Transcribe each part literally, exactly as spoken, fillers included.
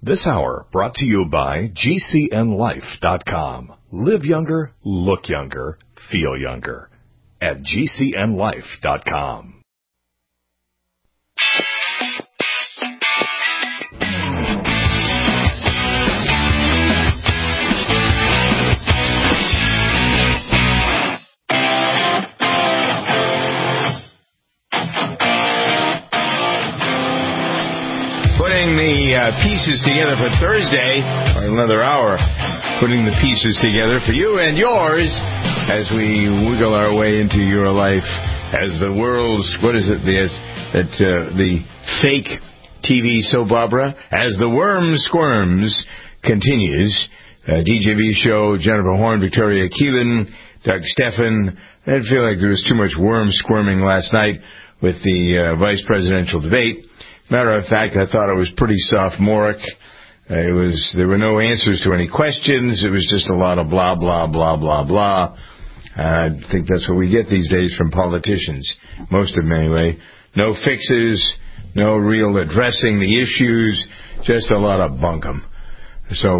This hour brought to you by G C N life dot com. Live younger, look younger, feel younger at G C N life dot com. Putting the uh, pieces together for Thursday, or another hour, putting the pieces together for you and yours as we wiggle our way into your life as the world's, what is it, the, that, uh, the fake T V soap opera, As the Worm Squirms, continues. Uh, D J V show, Jennifer Horn, Victoria Keelan, Doug Steffen. I didn't feel like there was too much worm squirming last night with the uh, vice presidential debate. Matter of fact, I thought it was pretty sophomoric. Uh, it was there were no answers to any questions. It was just a lot of blah, blah, blah, blah, blah. Uh, I think that's what we get these days from politicians, most of them anyway. No fixes, no real addressing the issues, just a lot of bunkum. So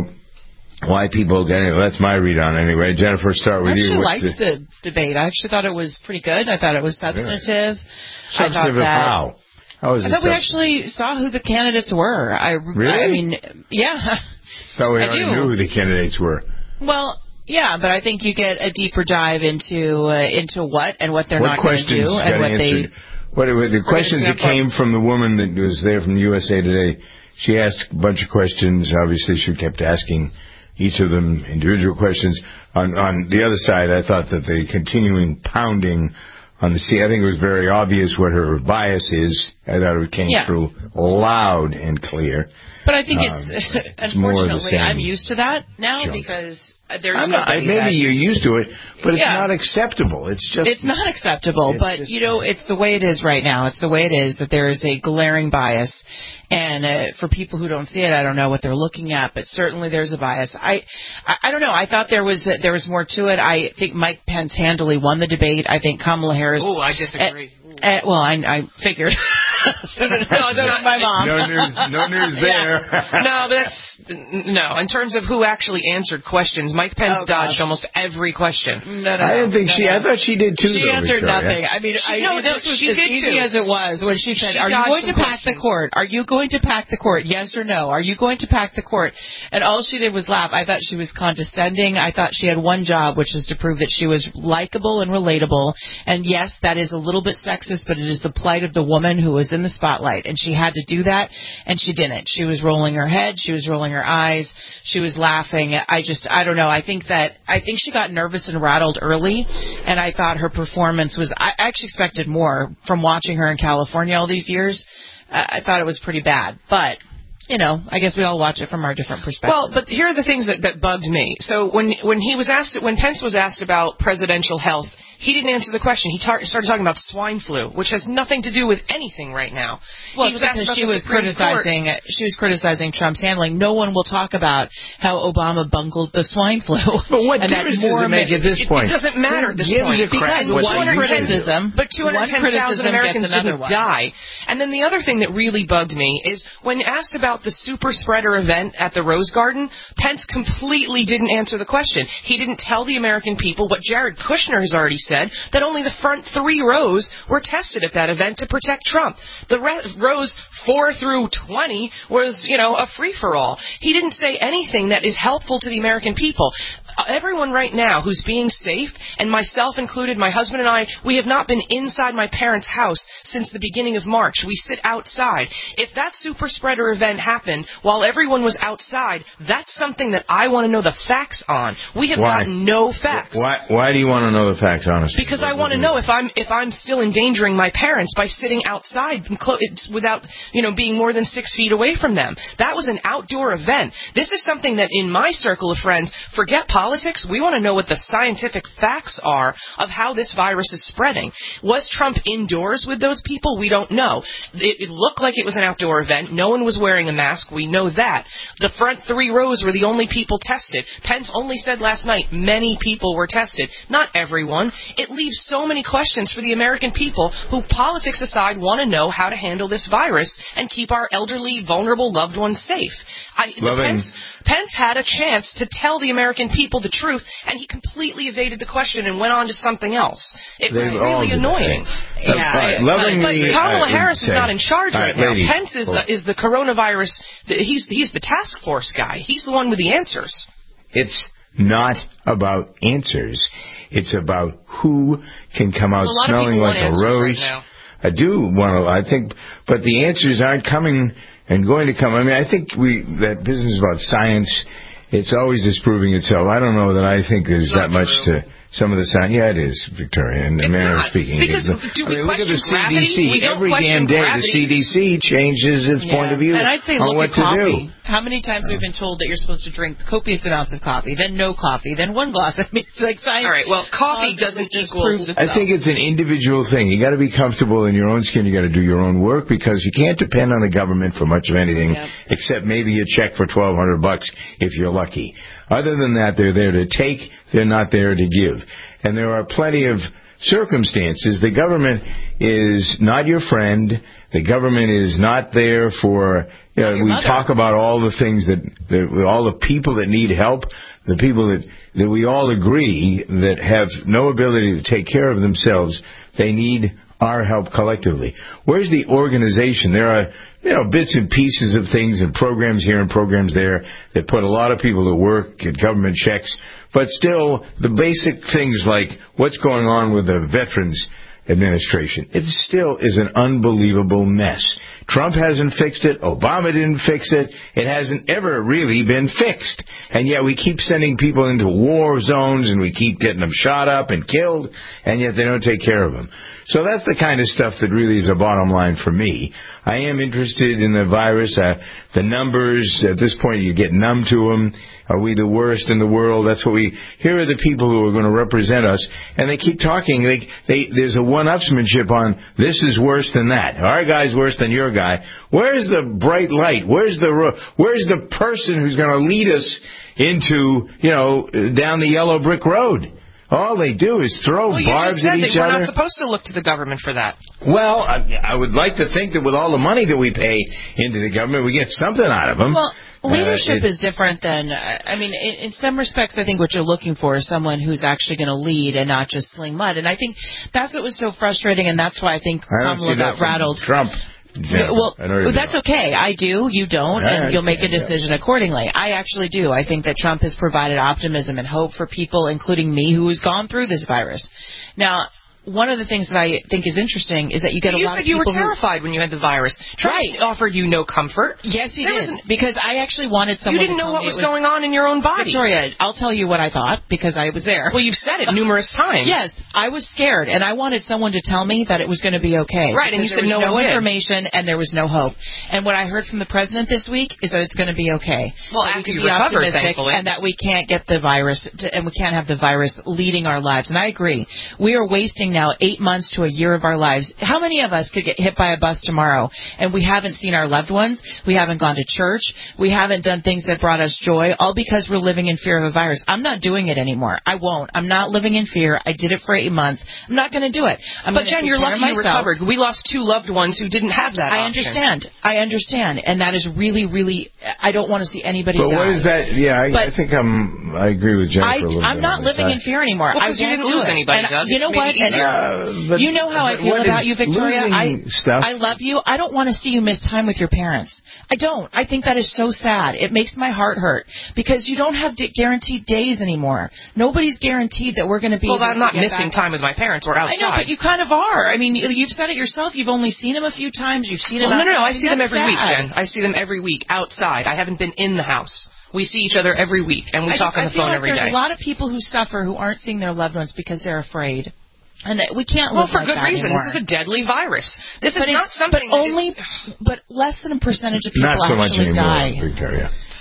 why people get it, that's my read on it anyway. Jennifer, start with you. I actually liked the, the debate. I actually thought it was pretty good. I thought it was substantive. Really? Substantive I thought that, how? How was I it thought we substantive? actually saw who the candidates were. I, really? I mean, yeah. Thought we I already do. knew who the candidates were. Well, yeah, but I think you get a deeper dive into uh, into what and what they're what not going to do and what answered? they. What the questions that came from the woman that was there from U S A Today? She asked a bunch of questions. Obviously, she kept asking each of them individual questions. On on the other side, I thought that the continuing pounding on the sea, I think it was very obvious what her bias is. I thought it came yeah. through loud and clear. But I think um, it's, it's unfortunately, I'm used to that now junk. because there's I'm not, I, maybe that, you're used to it, but it's yeah. not acceptable. It's just it's not acceptable. It's but just, you know, it's the way it is right now. It's the way it is that there is a glaring bias, and uh, for people who don't see it, I don't know what they're looking at, but certainly there's a bias. I, I, I don't know. I thought there was uh, there was more to it. I think Mike Pence handily won the debate. I think Kamala Harris. Oh, I disagree. Uh, uh, well, I, I figured. no, no, no, no, my mom. No news. No news there. no, but that's no. In terms of who actually answered questions, Mike Pence oh, dodged God. almost every question. No, no, I didn't think no, she. no. I thought she did too. She though, answered Victoria. nothing. I mean, she, I, no, this no, was she as did easy too. as it was when she said, she "Are you going to pack questions. the court? Are you going to pack the court? Yes or no? Are you going to pack the court?" And all she did was laugh. I thought she was condescending. I thought she had one job, which was to prove that she was likable and relatable. And yes, that is a little bit sexist, but it is the plight of the woman who was in the spotlight, and she had to do that, and she didn't. She was rolling her head. She was rolling her eyes. She was laughing. I just, I don't know. I think that, I think she got nervous and rattled early, and I thought her performance was, I actually expected more from watching her in California all these years. I, I thought it was pretty bad, but you know, I guess we all watch it from our different perspectives. Well, but here are the things that, that bugged me. So when when he was asked, when Pence was asked about presidential health, he didn't answer the question. He tar- started talking about swine flu, which has nothing to do with anything right now. Well, he was asked because about she the was Supreme criticizing Court. she was criticizing Trump's handling. No one will talk about how Obama bungled the swine flu. But what and difference does it make at this It, point? it doesn't matter at this Who gives point. a crap Because what one they criticism, But two hundred ten thousand Americans didn't one. die. And then the other thing that really bugged me is when asked about the super spreader event at the Rose Garden, Pence completely didn't answer the question. He didn't tell the American people what Jared Kushner has already said, that only the front three rows were tested at that event to protect Trump. The re- rows four through twenty was, you know, a free-for-all. He didn't say anything that is helpful to the American people. Everyone right now who's being safe, and myself included, my husband and I, we have not been inside my parents' house since the beginning of March. We sit outside. If that super spreader event happened while everyone was outside, that's something that I want to know the facts on. We have Why? gotten no facts. Why? Why do you want to know the facts, honestly? Because I want to know if I'm if I'm still endangering my parents by sitting outside without, you know, being more than six feet away from them. That was an outdoor event. This is something that in my circle of friends, forget politics. politics. We want to know what the scientific facts are of how this virus is spreading. Was Trump indoors with those people? We don't know. It, it looked like it was an outdoor event. No one was wearing a mask. We know that. The front three rows were the only people tested. Pence only said last night many people were tested. Not everyone. It leaves so many questions for the American people who, politics aside, want to know how to handle this virus and keep our elderly, vulnerable loved ones safe. I, Pence, Pence had a chance to tell the American people the truth, and he completely evaded the question and went on to something else. It was They've really annoying. Yeah, uh, lovingly, but Kamala uh, Harris is say. not in charge All right, right, now. ladies. Pence is the, is the coronavirus. He's he's the task force guy. He's the one with the answers. It's not about answers. It's about who can come out well, a lot smelling of like a rose. Right now. I do want to. I think, but the answers aren't coming and going to come. I mean, I think we that business about science. It's always disproving itself. I don't know that I think there's that much true. to some of the science. Yeah, it is, Victoria, and the manner of speaking. Because it's, do we I mean, look at the question C D C. gravity? We don't Every question damn day, gravity. the C D C changes its Yeah. point of view and I'd say on look what at to coffee. do. How many times have we been told that you're supposed to drink copious amounts of coffee, then no coffee, then one glass? I mean, it's like science. All right. Well, coffee doesn't just equal. proves itself. I think it's an individual thing. You got to be comfortable in your own skin. You got to do your own work because you can't depend on the government for much of anything, Yep. except maybe a check for twelve hundred bucks if you're lucky. Other than that, they're there to take. They're not there to give. And there are plenty of circumstances. The government is not your friend. The government is not there for. You know, we mother. talk about all the things that, that all the people that need help, the people that that we all agree that have no ability to take care of themselves. They need our help collectively. Where's the organization? There are, you know, bits and pieces of things and programs here and programs there that put a lot of people to work, get government checks, but still the basic things like what's going on with the Veterans Administration. It still is an unbelievable mess. Trump hasn't fixed it. Obama didn't fix it. It hasn't ever really been fixed. And yet we keep sending people into war zones and we keep getting them shot up and killed, and yet they don't take care of them. So that's the kind of stuff that really is a bottom line for me. I am interested in the virus. Uh, the numbers, at this point, you get numb to them. Are we the worst in the world? That's what we... Here are the people who are going to represent us, and they keep talking. They, they, there's a one-upsmanship on, this is worse than that. Our guy's worse than your guy. Where's the bright light? Where's the Where's the person who's going to lead us into, you know, down the yellow brick road? All they do is throw well, barbs at each we're other. We're not supposed to look to the government for that. Well, I, I would like to think that with all the money that we pay into the government, we get something out of them. Well, leadership uh, it, is different than, I mean, in, in some respects, I think what you're looking for is someone who's actually going to lead and not just sling mud. And I think that's what was so frustrating, and that's why I think I don't Kamala see that got rattled. Trump. Jennifer. Well, well that's okay. I do. You don't, I and you'll make a decision yeah. accordingly. I actually do. I think that Trump has provided optimism and hope for people, including me, who has gone through this virus. Now, one of the things that I think is interesting is that you get a you lot of people people You said you were terrified who, when you had the virus. Trump right. offered you no comfort. Yes, he there did. Because I actually wanted someone You didn't to know tell what me was, was going on in your own body. Victoria, I'll tell you what I thought because I was there. Well, you've said it numerous times. Yes, I was scared, and I wanted someone to tell me that it was going to be okay. Right, and you said there was no no one did. information and there was no hope. And what I heard from the president this week is that it's going to be okay. Well, that after we you can be recovered, optimistic thankfully. and that we can't get the virus, to, and we can't have the virus leading our lives. And I agree. We are wasting now eight months to a year of our lives. How many of us could get hit by a bus tomorrow and we haven't seen our loved ones, we haven't gone to church, we haven't done things that brought us joy, all because we're living in fear of a virus? I'm not doing it anymore. I won't. I'm not living in fear. I did it for eight months. I'm not going to do it. I'm but Jen, you're lucky you recovered. We lost two loved ones who didn't have that I option. understand. I understand. And that is really, really, I don't want to see anybody but die. what is that? Yeah, I, But I think I'm, I agree with Jennifer I, a little I'm bit not on this. living I, in fear anymore. Well, I because you won't didn't do lose it. anybody, And Doug. you It's know made what? it And easier. Uh, but, you know how I feel what about is you, Victoria. I, stuff? I love you. I don't want to see you miss time with your parents. I don't. I think that is so sad. It makes my heart hurt because you don't have d- guaranteed days anymore. Nobody's guaranteed that we're going to be. Well, able I'm to not get missing back. time with my parents. We're outside. I know, but you kind of are. I mean, you've said it yourself. You've only seen them a few times. You've seen them. Well, no, no, no. I outside. see them That's every week, sad. Jen. I see them every week outside. I haven't been in the house. We see each other every week, and we I talk just, on the I feel phone like every there's day. There's a lot of people who suffer who aren't seeing their loved ones because they're afraid. And we can't well, live for like good that reason. anymore. This is a deadly virus. This but is not something but that only, is... but less than a percentage of people Not so much actually anymore, die. Victoria.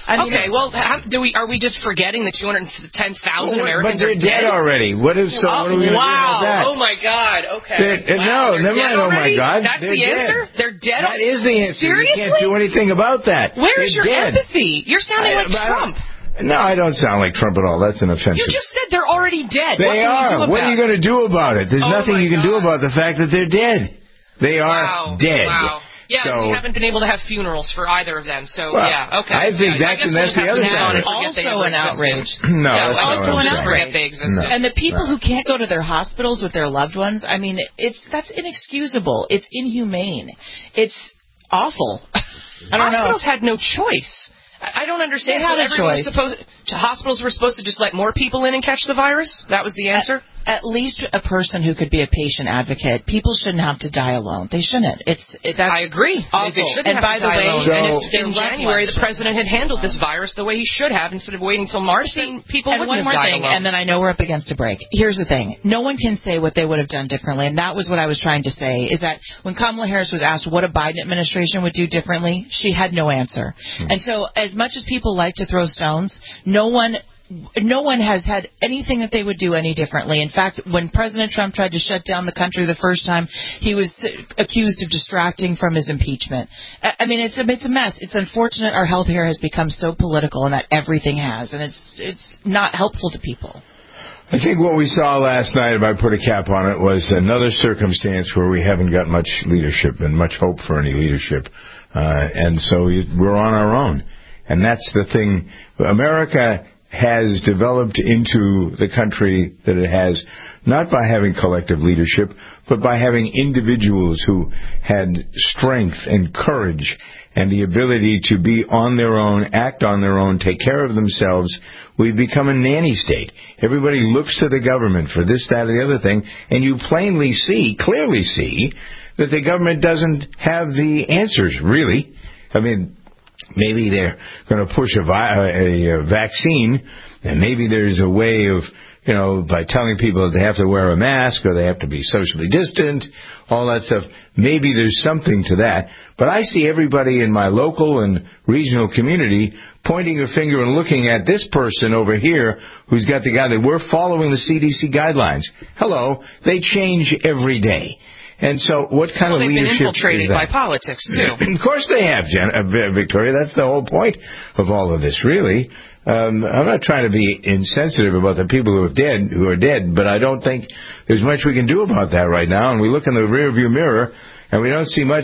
I mean, okay, well, how, do we are we just forgetting the two hundred ten thousand well, Americans but they're are dead, dead already. What if so? Oh, what are we going to wow. do about that? Oh, my God. Okay. They're, wow, no, never mind. Oh, my God. That's they're the dead. answer? They're dead? That is the answer. Seriously? You can't do anything about that. Where's they're your dead. empathy? You're sounding I, like Trump. I, no, I don't sound like Trump at all. That's an offensive. You just said they're already dead. They what can are. We do about What are you going to do about it? There's oh nothing you can God. do about the fact that they're dead. They are wow. dead. Wow. Yeah, so, we haven't been able to have funerals for either of them, so well, yeah, okay. I think yeah, that's, I and that's the other side. Also an outrage. No, yeah, that's also not an what I'm outrage. Forget they existed. No. And the people no. who can't go to their hospitals with their loved ones, I mean, it's that's inexcusable. It's inhumane. It's awful. I don't Hospitals know. had no choice. I don't understand. They had so a choice. Supposed, hospitals were supposed to just let more people in and catch the virus? That was the answer? At, at least a person who could be a patient advocate. People shouldn't have to die alone. They shouldn't. It's it, that's I agree. awful. They shouldn't and have by to the die way, alone. So, and if in they're January left the president had handled this virus the way he should have instead of waiting till March, then people and wouldn't one more have died thing, alone. and then I know we're up against a break. Here's the thing. No one can say what they would have done differently, and that was what I was trying to say, is that when Kamala Harris was asked what a Biden administration would do differently, she had no answer. Hmm. And so as much as people like to throw stones, no one No one has had anything that they would do any differently. In fact, when President Trump tried to shut down the country the first time, he was accused of distracting from his impeachment. I mean, it's a, it's a mess. It's unfortunate our health care has become so political, and that everything has, and it's it's not helpful to people. I think what we saw last night, if I put a cap on it, was another circumstance where we haven't got much leadership and much hope for any leadership. Uh, and so we're on our own. And that's the thing. America has developed into the country that it has, not by having collective leadership, but by having individuals who had strength and courage and the ability to be on their own, act on their own, take care of themselves. We've become a nanny state. Everybody looks to the government for this, that, or the other thing, and you plainly see, clearly see, that the government doesn't have the answers, really. I mean, maybe they're going to push a, vi- a, a vaccine, and maybe there's a way of, you know, by telling people that they have to wear a mask or they have to be socially distant, all that stuff. Maybe there's something to that. But I see everybody in my local and regional community pointing a finger and looking at this person over here who's got the guy that we're following the C D C guidelines. Hello, they change every day. And so what kind well, of leadership is that? They've been infiltrated by politics, too. Of course they have, Jen, uh, Victoria. That's the whole point of all of this, really. Um, I'm not trying to be insensitive about the people who are dead, who are dead, but I don't think there's much we can do about that right now. And we look in the rearview mirror, and we don't see much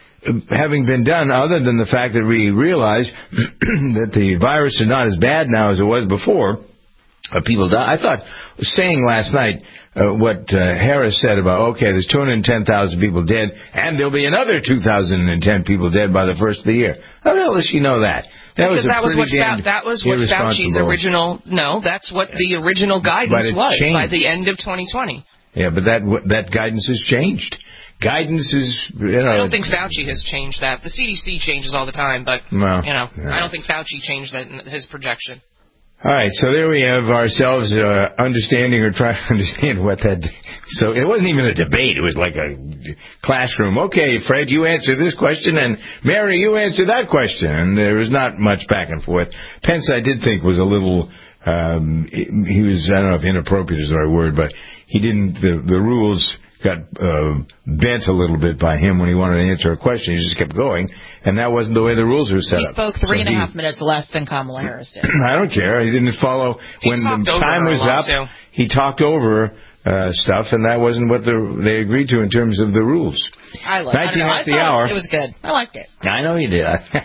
having been done other than the fact that we realize that the virus is not as bad now as it was before. Uh, people die. I thought, saying last night, Uh, what uh, Harris said about, okay, there's two hundred ten thousand people dead, and there'll be another two thousand ten people dead by the first of the year. How the hell does she know that? That because was, a that was what damn that was what Fauci's original. No, that's what the original guidance was changed. By the end of twenty twenty. Yeah, but that that guidance has changed. Guidance is, you know. I don't think Fauci has changed that. The C D C changes all the time, but well, you know, yeah. I don't think Fauci changed that in his projection. All right, so there we have ourselves uh, understanding or trying to understand what that... So it wasn't even a debate. It was like a classroom. Okay, Fred, you answer this question, and Mary, you answer that question. And there was not much back and forth. Pence, I did think, was a little... Um, he was, I don't know if inappropriate is the right word, but he didn't... The, the rules got uh, bent a little bit by him when he wanted to answer a question. He just kept going, and that wasn't the way the rules were set he up. He spoke three so and he, a half minutes less than Kamala Harris did. I don't care. He didn't follow. He when the time was up, too. he talked over uh, stuff, and that wasn't what the, they agreed to in terms of the rules. I like nineteen I, at the hour. It was good. I liked it. I know you did.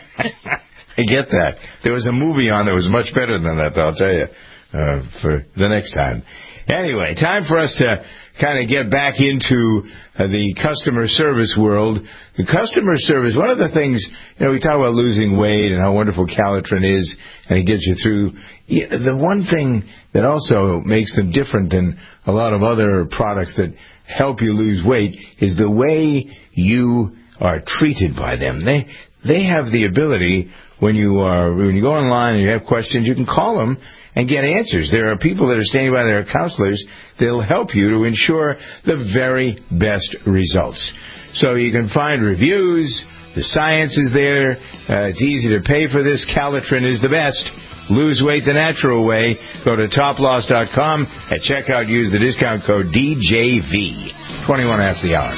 I get that. There was a movie on that was much better than that, I'll tell you, uh, for the next time. Anyway, time for us to kind of get back into uh, the customer service world. The customer service, one of the things, you know, we talk about losing weight and how wonderful Calitrin is, and it gets you through. The one thing that also makes them different than a lot of other products that help you lose weight is the way you are treated by them. They they have the ability, when you are when you go online and you have questions, you can call them and get answers. There are people that are standing by, there are counselors that will help you to ensure the very best results. So you can find reviews, The science is there. Uh, it's easy to pay for this. Calitrin is the best. Lose weight the natural way. Go to top loss dot com. At checkout, use the discount code D J V. twenty-one after the hour.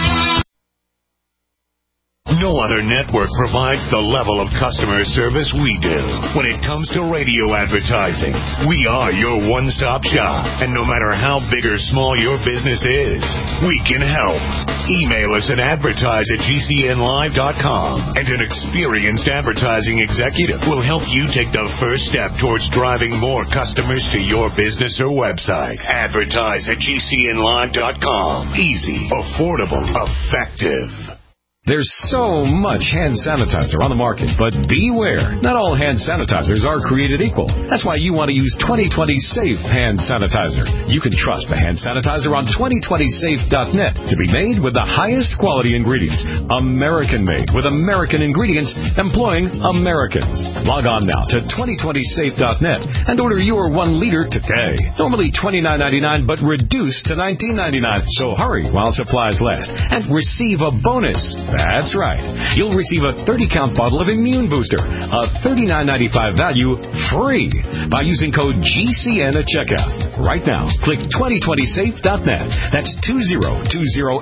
No other network provides the level of customer service we do. When it comes to radio advertising, we are your one-stop shop. And no matter how big or small your business is, we can help. Email us at advertise at G C N live dot com. And an experienced advertising executive will help you take the first step towards driving more customers to your business or website. Advertise at G C N live dot com. Easy, affordable, effective. There's so much hand sanitizer on the market, but beware. Not all hand sanitizers are created equal. That's why you want to use twenty twenty Safe Hand Sanitizer. You can trust the hand sanitizer on twenty twenty safe dot net to be made with the highest quality ingredients. American-made with American ingredients employing Americans. Log on now to twenty twenty safe dot net and order your one liter today. Normally twenty-nine ninety-nine, but reduced to nineteen ninety-nine. So hurry while supplies last and receive a bonus. That's right. You'll receive a thirty count bottle of Immune Booster, a thirty-nine ninety-five value, free by using code G C N at checkout. Right now, click twenty twenty safe dot net. That's two zero two zero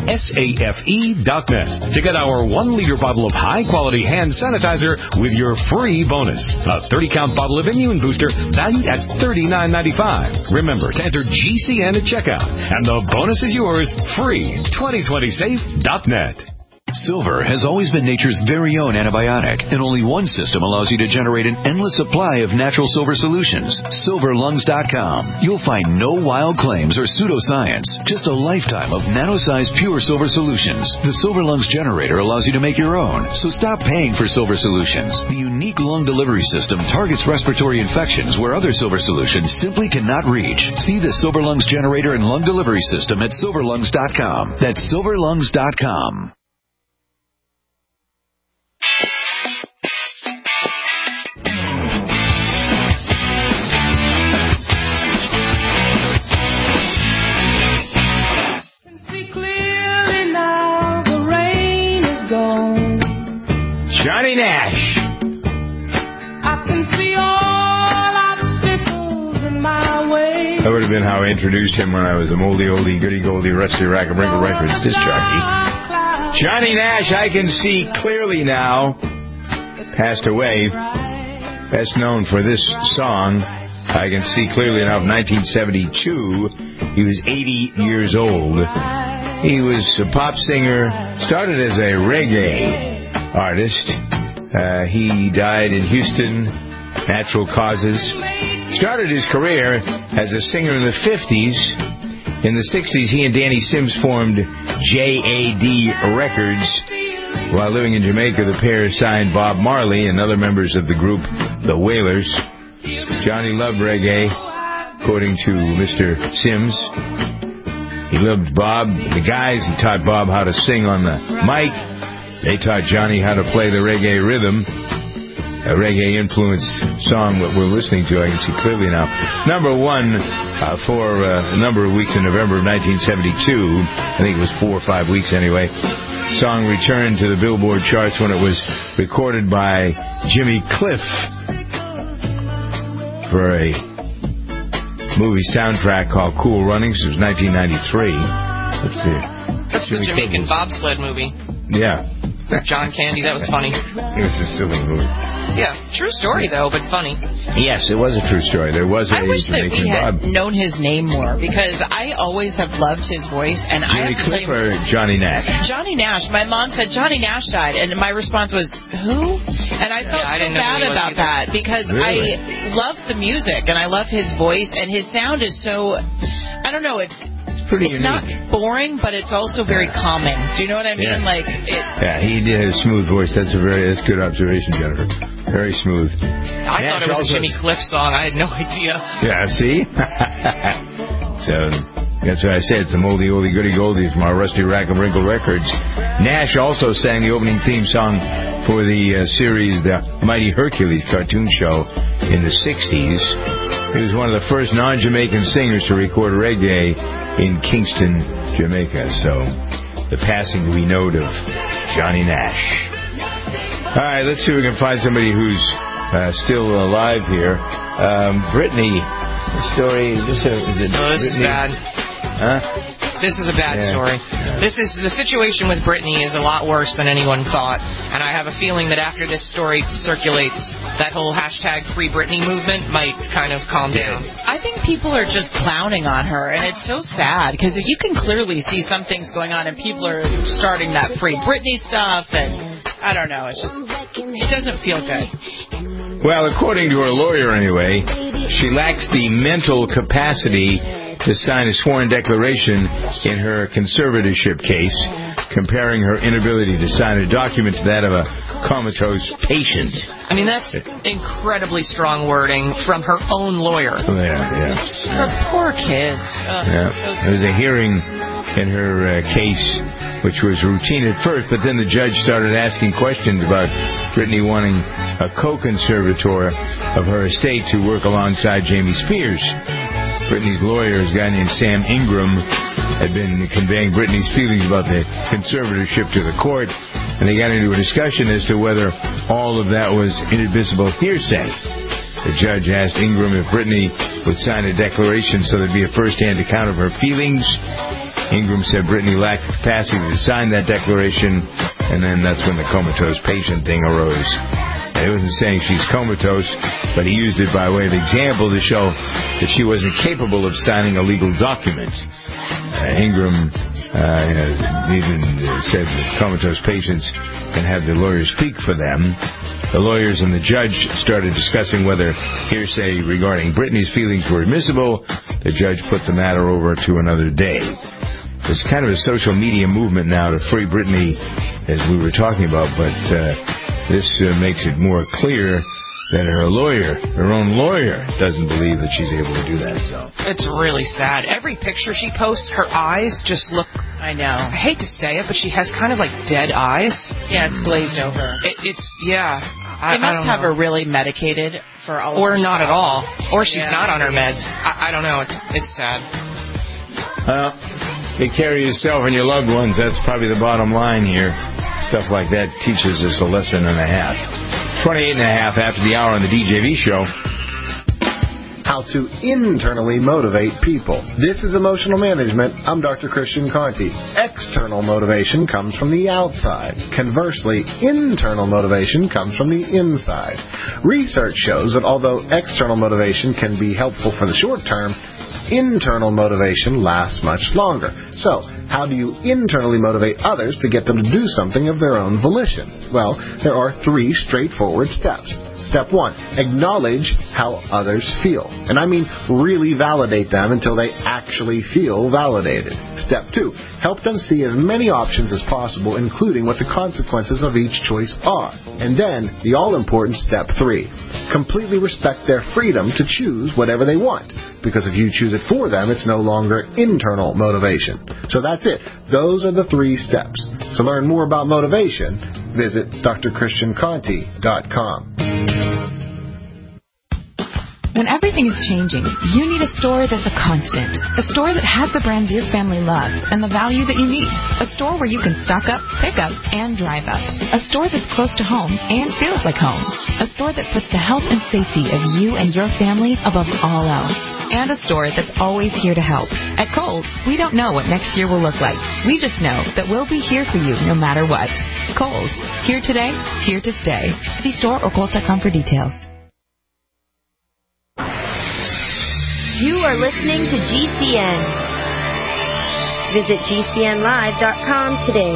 safe dot net to get our one liter bottle of high-quality hand sanitizer with your free bonus. A thirty count bottle of Immune Booster valued at thirty-nine ninety-five. Remember to enter G C N at checkout, and the bonus is yours free. twenty twenty safe dot net. Silver has always been nature's very own antibiotic, and only one system allows you to generate an endless supply of natural silver solutions. silver lungs dot com. You'll find no wild claims or pseudoscience, just a lifetime of nano-sized pure silver solutions. The Silver Lungs generator allows you to make your own, so stop paying for silver solutions. The unique lung delivery system targets respiratory infections where other silver solutions simply cannot reach. See the Silver Lungs generator and lung delivery system at silver lungs dot com. That's silver lungs dot com. Johnny Nash. I can see all obstacles in my way. That would have been how I introduced him when I was a moldy, oldie, goody, goldie, rusty, rack and wrinkle records disc jockey. Johnny Nash, I can see clearly now. Passed away. Best known for this song, I Can See Clearly Now, of nineteen seventy-two. He was eighty years old. He was a pop singer, started as a reggae artist. Uh, he died in Houston, natural causes. Started his career as a singer in the fifties. In the sixties, he and Danny Sims formed J A D Records. While living in Jamaica, the pair signed Bob Marley and other members of the group The Wailers. Johnny loved reggae, according to Mister Sims. He loved Bob. The guys, he taught Bob how to sing on the mic. They taught Johnny how to play the reggae rhythm. A reggae-influenced song that we're listening to, I can see clearly now. Number one uh, for uh, a number of weeks in November of nineteen seventy-two. I think it was four or five weeks anyway. Song returned to the Billboard charts when it was recorded by Jimmy Cliff for a movie soundtrack called Cool Runnings. It was nineteen ninety-three. Let's see. That's the Jamaican bobsled movie. Yeah. John Candy, that was funny. It was a silly movie. Yeah, true story though, but funny. Yes, it was a true story. There was a I wish that we had Bob. known his name more, because I always have loved his voice. And Jimmy I have to Cliff say, or Johnny Nash? Johnny Nash. My mom said Johnny Nash died, and my response was, who? And I felt yeah, I so bad about that, because really? I love the music, and I love his voice, and his sound is so, I don't know, it's Pretty it's unique. not boring, but it's also very calming. Do you know what I mean? Yeah. Like it. Yeah, he did have a smooth voice. That's a very that's good observation, Jennifer. Very smooth. I Nash thought it was also, a Jimmy Cliff song. I had no idea. Yeah, see? So that's what I said. It's the moldy, oldie, goody, goldie from our Rusty Rack and Wrinkle Records. Nash also sang the opening theme song for the uh, series The Mighty Hercules cartoon show in the sixties. He was one of the first non-Jamaican singers to record reggae in Kingston, Jamaica. So the passing we note of Johnny Nash. All right, let's see if we can find somebody who's uh, still alive here. Um, Brittany, the story. This is, is it oh, this Brittany? is bad. Huh? This is a bad yeah. story. This is the situation with Brittany is a lot worse than anyone thought, and I have a feeling that after this story circulates, that whole hashtag Free Britney movement might kind of calm down. I think people are just clowning on her, and it's so sad because you can clearly see some things going on, and people are starting that Free Britney stuff, and I don't know. It's just it doesn't feel good. Well, according to her lawyer, anyway, she lacks the mental capacity to sign a sworn declaration in her conservatorship case, comparing her inability to sign a document to that of a comatose patient. I mean, that's incredibly strong wording from her own lawyer. Yeah, yeah. Her poor kids. Ugh, yeah. There was a hearing in her uh, case, which was routine at first, but then the judge started asking questions about Brittany wanting a co-conservator of her estate to work alongside Jamie Spears. Brittany's lawyer, a guy named Sam Ingram, had been conveying Brittany's feelings about the conservatorship to the court, and they got into a discussion as to whether all of that was inadmissible hearsay. The judge asked Ingram if Brittany would sign a declaration so there'd be a first-hand account of her feelings. Ingram said Brittany lacked the capacity to sign that declaration, and then that's when the comatose patient thing arose. He wasn't saying she's comatose, but he used it by way of example to show that she wasn't capable of signing a legal document. Uh, Ingram uh, even said that comatose patients can have their lawyers speak for them. The lawyers and the judge started discussing whether hearsay regarding Brittany's feelings were admissible. The judge put the matter over to another day. There's kind of a social media movement now to free Brittany, as we were talking about, but uh, this uh, makes it more clear that her lawyer, her own lawyer, doesn't believe that she's able to do that. So it's really sad. Every picture she posts, her eyes just look... I know. I hate to say it, but she has kind of like dead eyes. Yeah, it's glazed over. It, it's, yeah. They I, must I have know. her really medicated for all Or of not stuff. at all. Or she's yeah. not on her meds. I, I don't know. It's it's sad. Well, take care of yourself and your loved ones. That's probably the bottom line here. Stuff like that teaches us a lesson and a half. twenty-eight and a half after the hour on the D J V show. How to internally motivate people. This is Emotional Management. I'm Doctor Christian Conti. External motivation comes from the outside. Conversely, internal motivation comes from the inside. Research shows that although external motivation can be helpful for the short term, internal motivation lasts much longer. So, how do you internally motivate others to get them to do something of their own volition? Well, there are three straightforward steps. Step one, acknowledge how others feel. And I mean really validate them until they actually feel validated. Step two, help them see as many options as possible, including what the consequences of each choice are. And then, the all-important step three, completely respect their freedom to choose whatever they want. Because if you choose it for them, it's no longer internal motivation. So that's it. Those are the three steps. To learn more about motivation, visit d r christian conti dot com. When everything is changing, you need a store that's a constant. A store that has the brands your family loves and the value that you need. A store where you can stock up, pick up, and drive up. A store that's close to home and feels like home. A store that puts the health and safety of you and your family above all else. And a store that's always here to help. At Kohl's, we don't know what next year will look like. We just know that we'll be here for you no matter what. Kohl's, here today, here to stay. See store or Kohl's dot com for details. You are listening to G C N. Visit G C N live dot com today.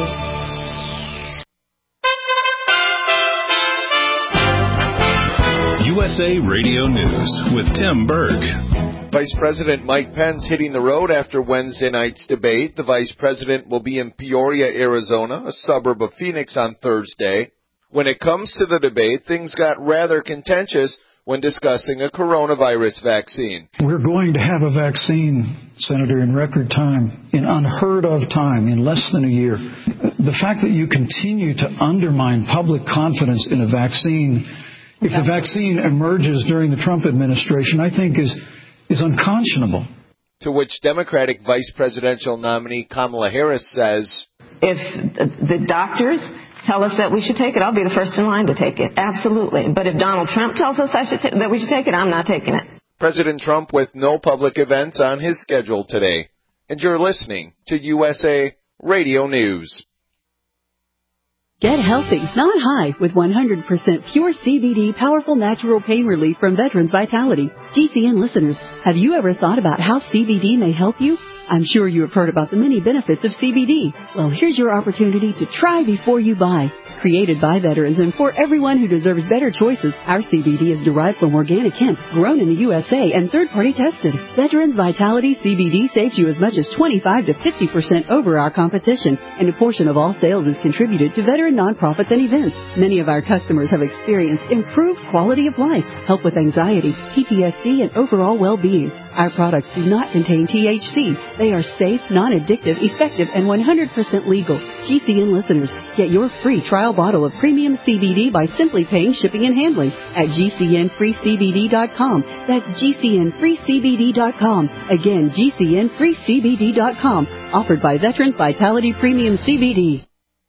U S A Radio News with Tim Berg. Vice President Mike Pence hitting the road after Wednesday night's debate. The Vice President will be in Peoria, Arizona, a suburb of Phoenix, on Thursday. When it comes to the debate, things got rather contentious when discussing a coronavirus vaccine. We're going to have a vaccine, Senator, in record time, in unheard of time, in less than a year. The fact that you continue to undermine public confidence in a vaccine, if the vaccine emerges during the Trump administration, I think is is unconscionable. To which Democratic vice presidential nominee Kamala Harris says, if the doctors tell us that we should take it, I'll be the first in line to take it. Absolutely. But if Donald Trump tells us I should ta- that we should take it, I'm not taking it. President Trump with no public events on his schedule today. And you're listening to U S A Radio News. Get healthy, not high, with one hundred percent pure C B D powerful natural pain relief from Veterans Vitality. G C N listeners, have you ever thought about how C B D may help you? I'm sure you have heard about the many benefits of C B D. Well, here's your opportunity to try before you buy. Created by veterans and for everyone who deserves better choices, our C B D is derived from organic hemp, grown in the U S A and third-party tested. Veterans Vitality C B D saves you as much as twenty-five to fifty percent over our competition, and a portion of all sales is contributed to veteran nonprofits and events. Many of our customers have experienced improved quality of life, help with anxiety, P T S D, and overall well-being. Our products do not contain T H C. They are safe, non-addictive, effective, and one hundred percent legal. G C N listeners, get your free trial bottle of premium C B D by simply paying shipping and handling at G C N free C B D dot com. That's G C N free C B D dot com. Again, G C N free C B D dot com. Offered by Veterans Vitality Premium C B D.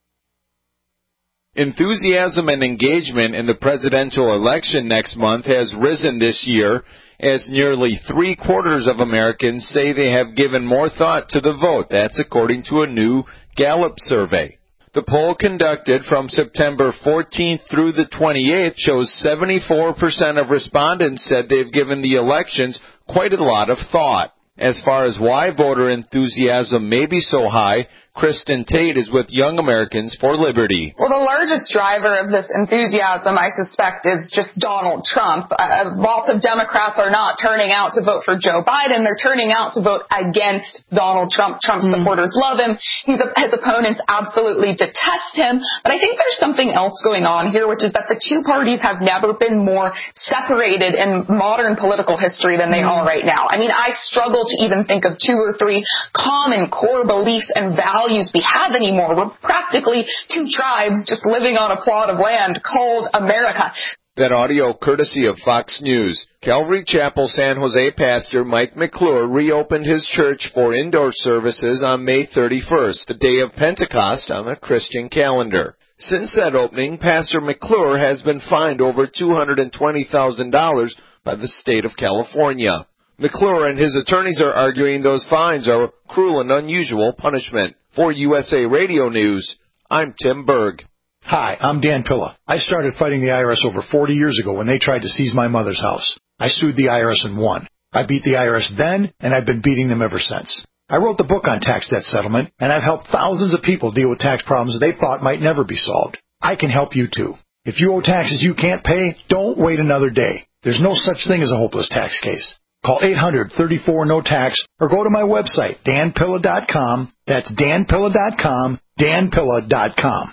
Enthusiasm and engagement in the presidential election next month has risen this year, as nearly three-quarters of Americans say they have given more thought to the vote. That's according to a new Gallup survey. The poll conducted from September fourteenth through the twenty-eighth shows seventy-four percent of respondents said they've given the elections quite a lot of thought. As far as why voter enthusiasm may be so high, Kristen Tate is with Young Americans for Liberty. Well, the largest driver of this enthusiasm, I suspect, is just Donald Trump. Uh, lots of Democrats are not turning out to vote for Joe Biden. They're turning out to vote against Donald Trump. Trump mm. supporters love him. He's a, his opponents absolutely detest him. But I think there's something else going on here, which is that the two parties have never been more separated in modern political history than they mm. are right now. I mean, I struggle to even think of two or three common core beliefs and values we have anymore. We're practically two tribes just living on a plot of land called America. That audio courtesy of Fox News. Calvary Chapel San Jose pastor Mike McClure reopened his church for indoor services on May thirty-first, the day of Pentecost on the Christian calendar. Since that opening, Pastor McClure has been fined over two hundred twenty thousand dollars by the state of California. McClure and his attorneys are arguing those fines are cruel and unusual punishment. For U S A Radio News, I'm Tim Berg. Hi, I'm Dan Pilla. I started fighting the I R S over forty years ago when they tried to seize my mother's house. I sued the I R S and won. I beat the I R S then, and I've been beating them ever since. I wrote the book on tax debt settlement, and I've helped thousands of people deal with tax problems they thought might never be solved. I can help you too. If you owe taxes you can't pay, don't wait another day. There's no such thing as a hopeless tax case. Call eight hundred, thirty-four, no tax or go to my website, dan pilla dot com. That's dan pilla dot com, dan pilla dot com.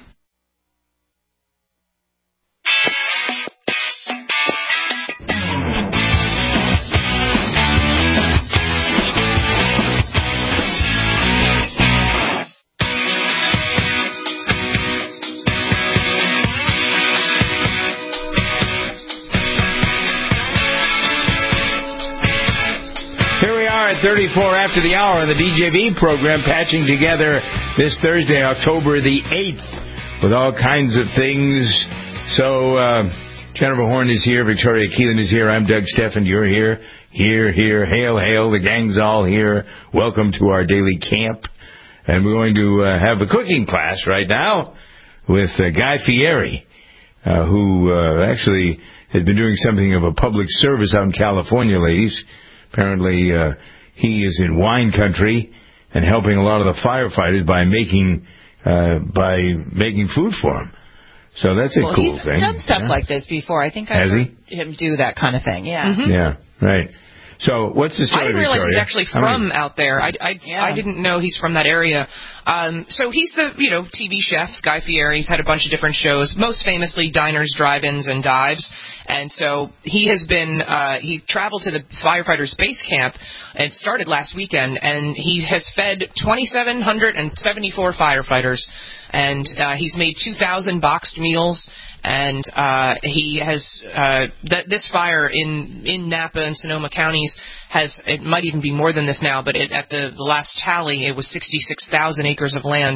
thirty-four after the hour on the D J V program, patching together this Thursday, October the eighth, with all kinds of things. So, uh, Jennifer Horn is here, Victoria Keelan is here, I'm Doug Steffen, you're here, here, here, hail, hail, the gang's all here. Welcome to our daily camp. And we're going to uh, have a cooking class right now with uh, Guy Fieri, uh, who uh, actually has been doing something of a public service out in California, ladies. Apparently, uh, he is in wine country and helping a lot of the firefighters by making uh, by making food for them. So that's a well, cool he's thing. He's done stuff yeah. like this before. I think I've Has heard he? him do that kind of thing. Yeah. Mm-hmm. Yeah. Right. So what's the story, I didn't realize Victoria? he's actually from I mean, out there. I, I, yeah. I didn't know he's from that area. Um, so he's the, you know, T V chef, Guy Fieri. He's had a bunch of different shows, most famously Diners, Drive-Ins, and Dives. And so he has been, uh, he traveled to the firefighters' base camp. It started last weekend, and he has fed two thousand seven hundred seventy-four firefighters. And uh, he's made two thousand boxed meals. And uh, he has uh, th- this fire in in Napa and Sonoma counties has, it might even be more than this now, but it, at the, the last tally it was sixty-six thousand acres of land,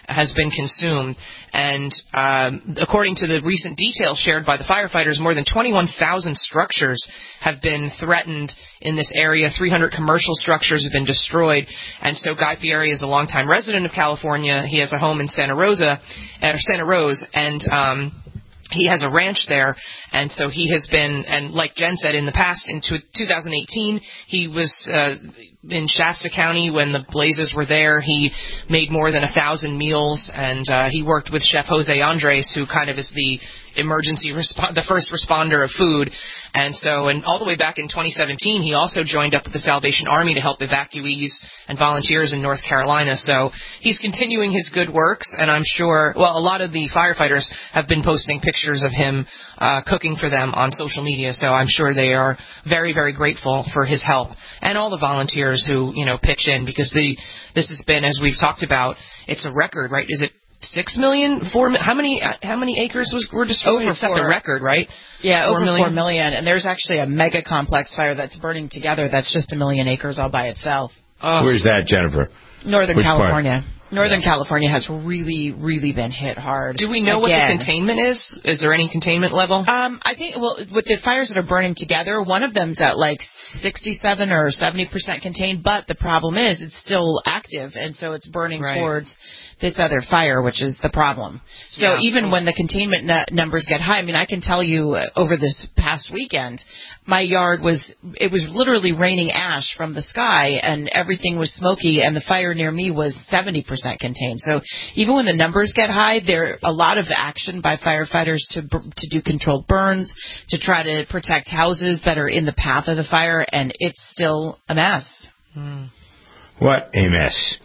has been consumed. And um, according to the recent details shared by the firefighters, more than twenty-one thousand structures have been threatened in this area. three hundred commercial structures have been destroyed. And so Guy Fieri is a longtime resident of California. He has a home in Santa Rosa, or Santa Rose, and um, he has a ranch there. And so he has been, and like Jen said, in the past, in two thousand eighteen, he was uh, in Shasta County when the blazes were there. He made more than a thousand meals, and uh, he worked with Chef Jose Andres, who kind of is the emergency resp- the first responder of food. And so, and all the way back in twenty seventeen, he also joined up with the Salvation Army to help evacuees and volunteers in North Carolina. So he's continuing his good works, and I'm sure, well, a lot of the firefighters have been posting pictures of him uh, cooking for them on social media. So I'm sure they are very, very grateful for his help, and all the volunteers who, you know, pitch in, because the this has been, as we've talked about, it's a record, right? Is it Six million, four. How many? How many acres was were destroyed? Over It's set four. the record, right? Yeah, Four over million? four million. And there's actually a mega complex fire that's burning together. That's just a million acres all by itself. Where's that, Jennifer? Northern Which part? California. Northern California has really, really been hit hard. Do we know what Again. the containment is? Is there any containment level? Um, I think, well, with the fires that are burning together, one of them's at like sixty-seven or seventy percent contained, but the problem is it's still active, and so it's burning Right. towards this other fire, which is the problem. So Yeah. even when the containment nu- numbers get high, I mean, I can tell you uh, over this past weekend, my yard was, it was literally raining ash from the sky, and everything was smoky, and the fire near me was seventy percent contained. So even when the numbers get high, there are a lot of action by firefighters to br- to do controlled burns, to try to protect houses that are in the path of the fire, and it's still a mess. Hmm. What a mess.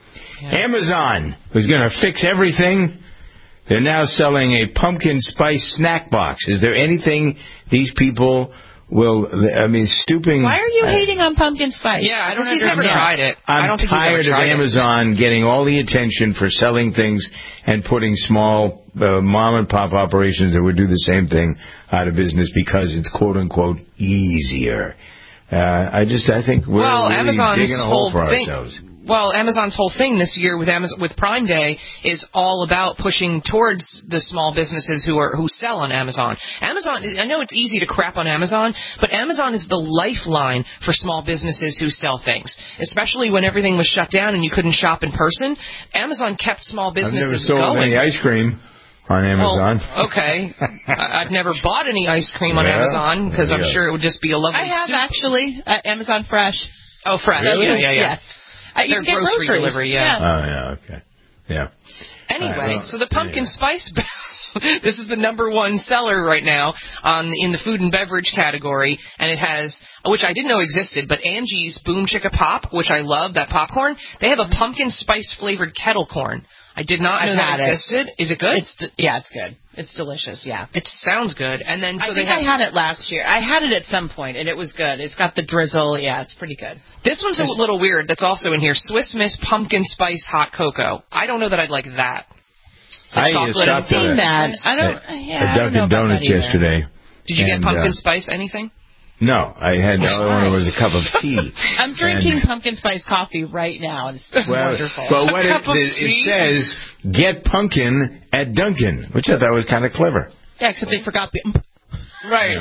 Amazon was going to fix everything. They're now selling a pumpkin spice snack box. Is there anything these people will, I mean, stooping... Why are you hating on pumpkin spice? Yeah, I don't Because he's understand. never tried it. I'm I don't think he's tired ever of tried it. Amazon getting all the attention for selling things and putting small uh, mom and pop operations that would do the same thing out of business because it's quote unquote easier. Uh, I just I think we're well, really Amazon's digging a hole whole for thing. ourselves. Well, Amazon's whole thing this year with Amazon, with Prime Day is all about pushing towards the small businesses who are who sell on Amazon. Amazon, I know it's easy to crap on Amazon, but Amazon is the lifeline for small businesses who sell things, especially when everything was shut down and you couldn't shop in person. Amazon kept small I've never businesses sold going. any ice cream on Amazon. Well, okay. I- I've never bought any ice cream on Yeah? Amazon because I'm Yeah. sure it would just be a lovely I have soup. actually uh, Amazon Fresh. Oh, Fresh. Really? Yeah, yeah, yeah. Yes. Uh, you Their can get grocery groceries. delivery, yeah. Oh, yeah, okay. Yeah. Anyway, All right. so the pumpkin spice this is the number one seller right now on in the food and beverage category, and it has, which I didn't know existed, but Angie's Boom Chicka Pop, which I love, that popcorn, they have a pumpkin spice flavored kettle corn. I did not know I've that had it. existed. Is it good? It's d- yeah, it's good. It's delicious. Yeah. It sounds good. And then so I they think have I had it last year. I had it at some point, and it was good. It's got the drizzle. Yeah, it's pretty good. this one's a little weird. That's also in here. Swiss Miss Pumpkin Spice Hot Cocoa. I don't know that I'd like that. The I chocolate stopped and at Seen a- that. I don't. at, Yeah, at I don't know Dunkin' about Donuts that either. yesterday. Did you And, get pumpkin uh, spice anything? No, I had all I wanted was a cup of tea. I'm drinking And- pumpkin spice coffee right now. It's Well, wonderful. well, what it, Cup of it, tea? it says, get pumpkin at Dunkin', which I thought was kind of clever. Yeah, except they forgot the. Right.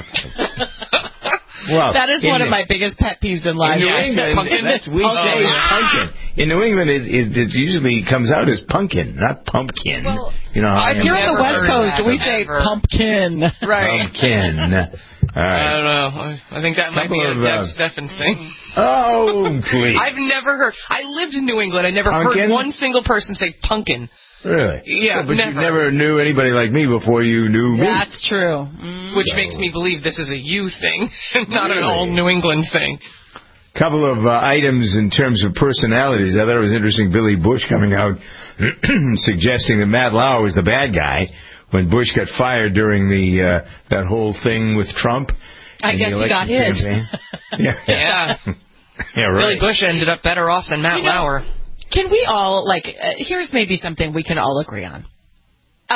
Well, That is in one the- of my biggest pet peeves in life. In New Yes. England, pumpkin? that's, we Oh, say yeah. it's pumpkin. In New England, it, it, it usually comes out as pumpkin, not pumpkin. Well, you know, how I've I am You're on the Never West heard Coast, that, we say ever. pumpkin. Right. pumpkin. All I right. don't know. I- I think that might be a Couple of, Deb uh, Steffen thing. Oh, please. I've never heard. I lived in New England. I never Pumpkin? heard one single person say pumpkin. Really? Yeah, but never. you never knew anybody like me before you knew me. That's true. Mm. Which makes me believe this is a you thing, not an Really? old New England thing. Couple of uh, items in terms of personalities. I thought it was interesting, Billy Bush coming out suggesting that Matt Lauer was the bad guy when Bush got fired during the uh, that whole thing with Trump. I in the guess he election got his. campaign. yeah. Yeah. Yeah, right. Billy Bush ended up better off than Matt You know, Lauer. Can we all, like, uh, here's maybe something we can all agree on. Um,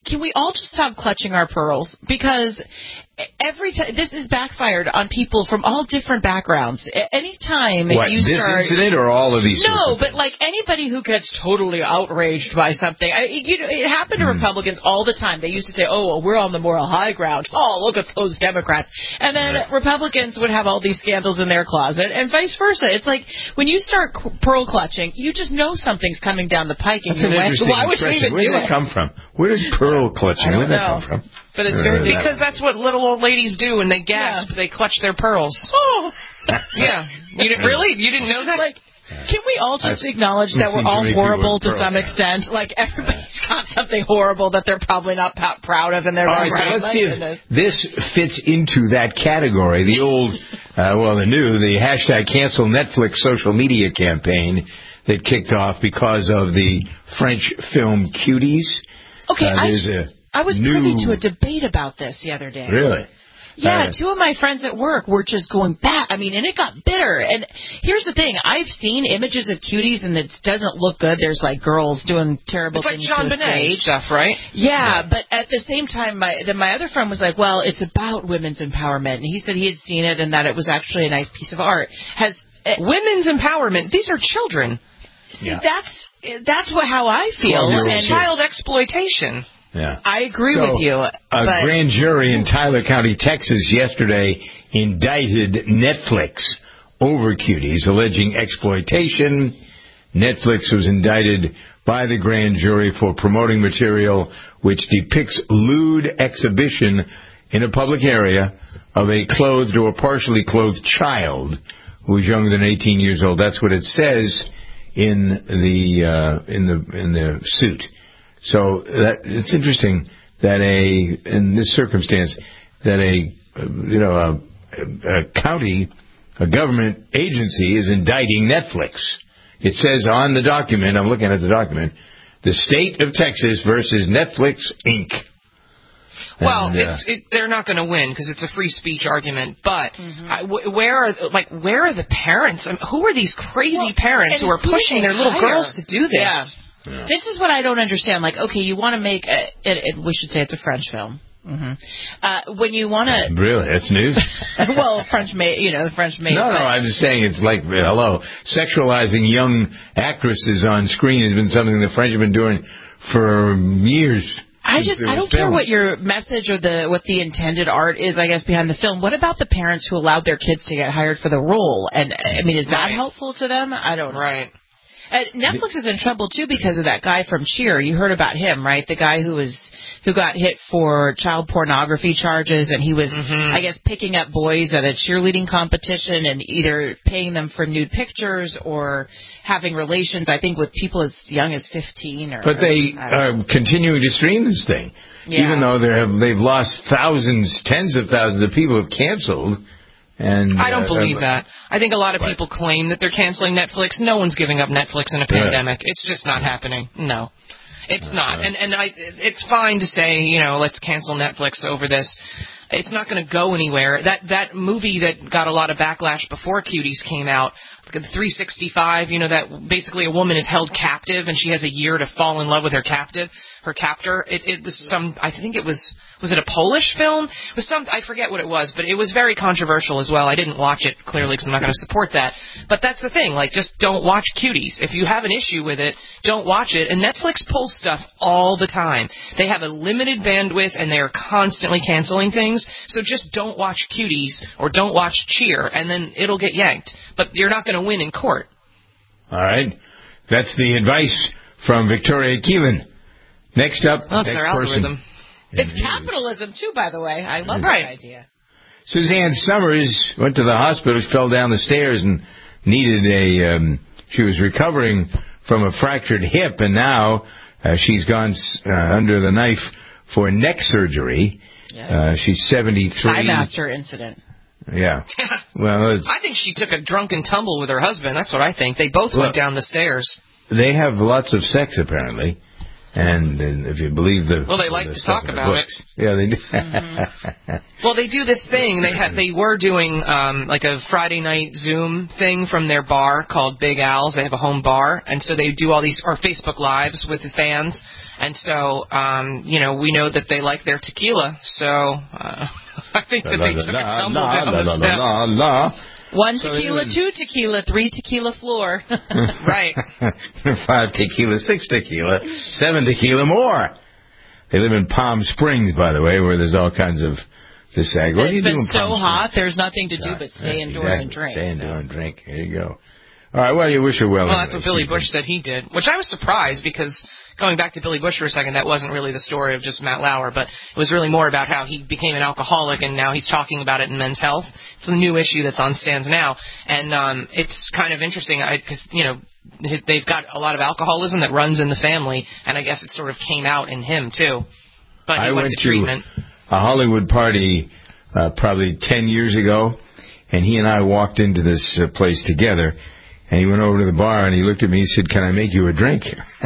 can we all just stop clutching our pearls? Because every time this is backfired on people from all different backgrounds. Anytime what, you this start, incident or all of these? No, of but like anybody who gets totally outraged by something. I, you know, it happened to mm. Republicans all the time. They used to say, "Oh, well, we're on the moral high ground. Oh, look at those Democrats," and then right. Republicans would have all these scandals in their closet, and vice versa. It's like when you start pearl clutching, you just know something's coming down the pike, and That's you're an like, "Why would you even Where do did it?" that come from? Where did pearl clutching? Where did that come from? But it's very because that's what little old ladies do when they gasp. Yeah. They clutch their pearls. Oh, yeah. You didn't really? You didn't know that? Like, can we all just I've, acknowledge that we're all horrible to some extent? Like everybody's got something horrible that they're probably not p- proud of in their life. All right, so let's see if this fits into that category. The old, uh, well, the new, the hashtag cancel Netflix social media campaign that kicked off because of the French film Cuties. Okay, uh, I, just, I was new... privy to a debate about this the other day. Really? Yeah, uh, two of my friends at work were just going back. I mean, and it got bitter. And here's the thing. I've seen images of Cuties, and it doesn't look good. There's, like, girls doing terrible it's things like John to a Bonet stage. stuff, right? Yeah, yeah, but at the same time, my the, my other friend was like, well, it's about women's empowerment. And he said he had seen it and that it was actually a nice piece of art. Has uh, Women's empowerment. These are children. See, yeah. that's that's what how I feel. And child exploitation. Yeah. I agree so, with you. A but grand jury in Tyler County, Texas, yesterday indicted Netflix over Cuties, alleging exploitation. Netflix was indicted by the grand jury for promoting material which depicts lewd exhibition in a public area of a clothed or partially clothed child who is younger than eighteen years old. That's what it says in the uh, in the in the suit. So that it's interesting that a in this circumstance that a you know a, a county a government agency is indicting Netflix. It says on the document, I'm looking at the document, the state of Texas versus Netflix Incorporated. Well, and, uh, it's it, they're not going to win because it's a free speech argument. But mm-hmm. I, w- where are like where are the parents? I mean, who are these crazy well, parents who are pushing their little hire? girls to do this? Yeah. Yeah. This is what I don't understand. Like, okay, you want to make a, it, it, we should say it's a French film. Mm-hmm. Uh, when you want to really, that's news. well, French made, you know, French made. No, but, no, I'm just saying it's like hello, sexualizing young actresses on screen has been something the French have been doing for years. I just I don't care what your message or the what the intended art is, I guess, behind the film. What about the parents who allowed their kids to get hired for the role? And I mean, is that right. helpful to them? I don't know. Right. Uh, Netflix is in trouble too because of that guy from Cheer. You heard about him, right? The guy who was who got hit for child pornography charges, and he was, mm-hmm. I guess, picking up boys at a cheerleading competition and either paying them for nude pictures or having relations, I think, with people as young as fifteen. Or, but they are continuing to stream this thing, yeah. even though they have they've lost thousands, tens of thousands of people who have canceled. And, I don't uh, believe uh, that. I think a lot of what? people claim that they're canceling Netflix. No one's giving up Netflix in a pandemic. Yeah. It's just not happening. No, it's uh, not. And and I, it's fine to say, you know, let's cancel Netflix over this. It's not going to go anywhere. That that movie that got a lot of backlash before Cuties came out, the three sixty-five, you know, that basically a woman is held captive and she has a year to fall in love with her captive, her captor. It, it was some, I think it was, was it a Polish film? It was some, I forget what it was, but it was very controversial as well. I didn't watch it clearly because I'm not going to support that. But that's the thing, like, just don't watch Cuties. If you have an issue with it, don't watch it. And Netflix pulls stuff all the time. They have a limited bandwidth and they are constantly canceling things. So just don't watch Cuties or don't watch Cheer, and then it'll get yanked. But you're not going to win in court. All right. That's the advice from Victoria Keelan. Next up, well, that's next their person. algorithm. It's capitalism, too, by the way. I love right. that idea. Suzanne Summers went to the hospital. She fell down the stairs and needed a... Um, she was recovering from a fractured hip, and now uh, she's gone uh, under the knife for neck surgery. Yeah. Uh, she's seventy-three. Thighmaster incident. Yeah. Well, it's, I think she took a drunken tumble with her husband. That's what I think. They both well, went down the stairs. They have lots of sex, apparently. And, and if you believe the well, they like the to talk about books. it. Yeah, they do. Mm-hmm. Well, they do this thing. They had, they were doing um, like a Friday night Zoom thing from their bar called Big Al's. They have a home bar, and so they do all these or Facebook Lives with the fans. And so, um, you know, we know that they like their tequila. So uh, I think that they took a tumble down the steps. One tequila, two tequila, three tequila floor. Right. Five tequila, six tequila, seven tequila more. They live in Palm Springs, by the way, where there's all kinds of this ag. What do you It's do been in so Palm hot, Springs? there's nothing to do but stay Yeah, indoors exactly. and drink. Stay indoors and drink. There you go. All right, well, you wish her well. Well, anyway. that's what Billy Bush said he did, which I was surprised because going back to Billy Bush for a second, that wasn't really the story of just Matt Lauer, but it was really more about how he became an alcoholic and now he's talking about it in Men's Health. It's a new issue that's on stands now, and um, it's kind of interesting because, you know, they've got a lot of alcoholism that runs in the family, and I guess it sort of came out in him, too. But he I went, went to treatment. To a Hollywood party uh, probably ten years ago, and he and I walked into this uh, place together. And he went over to the bar and he looked at me and he said, "Can I make you a drink?"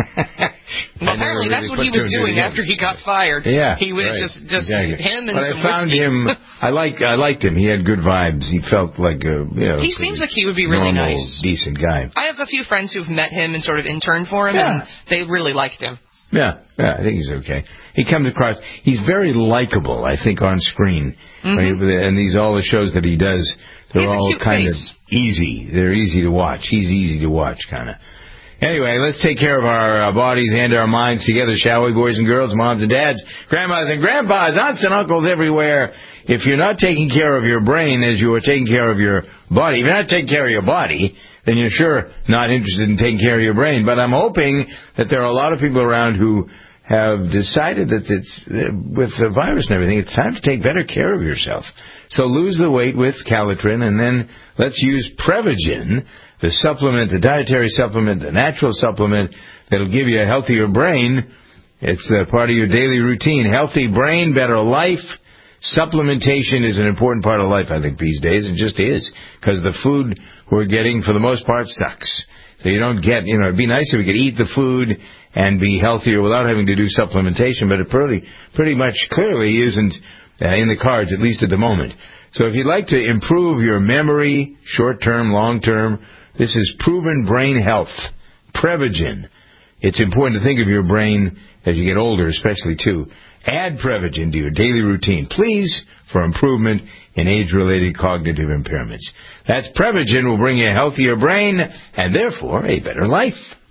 Well, apparently that's what he was doing after he got fired. Yeah, he was right. just just exactly. him and but some I found whiskey. him. I like I liked him. He had good vibes. He felt like a you know. He seems like he would be really normal, nice, decent guy. I have a few friends who've met him and sort of interned for him, Yeah. and they really liked him. Yeah, yeah, I think he's okay. He comes across. He's very likable, I think, on screen. Mm-hmm. Right? And these all the shows that he does, they're He's a all cute kind face. of easy. They're easy to watch. He's easy to watch, kind of. Anyway, let's take care of our uh, bodies and our minds together, shall we, boys and girls, moms and dads, grandmas and grandpas, aunts and uncles everywhere. If you're not taking care of your brain as you are taking care of your body, if you're not taking care of your body, then you're sure not interested in taking care of your brain. But I'm hoping that there are a lot of people around who have decided that it's, with the virus and everything, it's time to take better care of yourself. So lose the weight with Calitrin, and then let's use Prevagen, the supplement, the dietary supplement, the natural supplement that'll give you a healthier brain. It's a part of your daily routine. Healthy brain, better life. Supplementation is an important part of life, I think, these days. It just is, because the food we're getting, for the most part, sucks. So you don't get, you know, it'd be nice if we could eat the food and be healthier without having to do supplementation, but it pretty, pretty much clearly isn't uh, in the cards, at least at the moment. So if you'd like to improve your memory, short-term, long-term, this is proven brain health. Prevagen. It's important to think of your brain as you get older, especially, too. Add Prevagen to your daily routine, please, for improvement in age-related cognitive impairments. That's Prevagen will bring you a healthier brain and, therefore, a better life.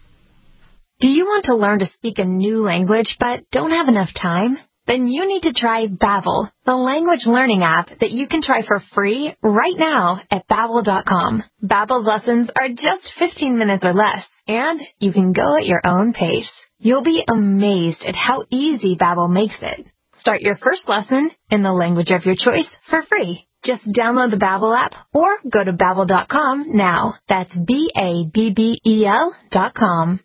Do you want to learn to speak a new language but don't have enough time? Then you need to try Babbel, the language learning app that you can try for free right now at Babbel dot com. Babbel's lessons are just fifteen minutes or less, and you can go at your own pace. You'll be amazed at how easy Babbel makes it. Start your first lesson in the language of your choice for free. Just download the Babbel app or go to Babbel dot com now. That's B A B B E L dot com.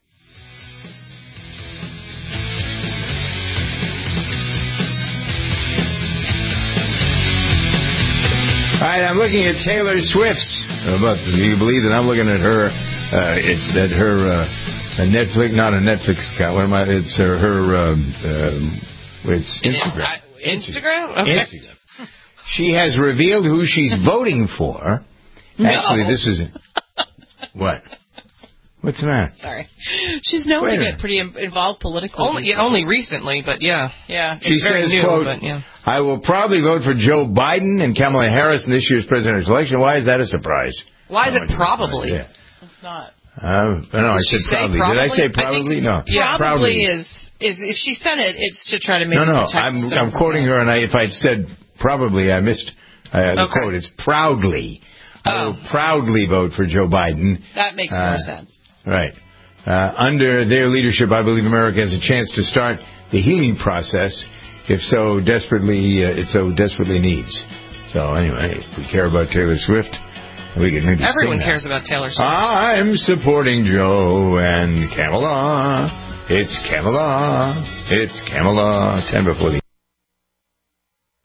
All right, I'm looking at Taylor Swift's. But do you believe that I'm looking at her, uh, it, at her uh, a Netflix, not a Netflix account. What am I? It's her, her um, um, it's Instagram. Uh, Instagram? Okay. Instagram. She has revealed who she's voting for. No. Actually, this is what? What's the matter? Sorry. She's known Wait to a get minute. pretty im- involved politically. Only, yeah, only recently, but yeah. Yeah. She It's very says, new, quote, but yeah. I will probably vote for Joe Biden and Kamala Harris in this year's presidential election. Why is that a surprise? Why is Oh, it probably? Yeah. It's not. Uh, no, I Did she said say probably. probably? Did I say I think- probably? No. Yeah, Probably proudly. is, is, if she said it, it's to try to make No, no. protect I'm, some I'm quoting her, and I, if I'd said probably, I missed uh, the Okay. quote. It's proudly. I will proudly vote for Joe Biden. That makes Uh, more sense. Right. Uh, under their leadership, I believe America has a chance to start the healing process, if so desperately, uh, it so desperately needs. So anyway, if we care about Taylor Swift, we can maybe Everyone sing that. cares about Taylor Swift. I'm supporting Joe and Kamala. It's Kamala. It's Kamala. Ten before the.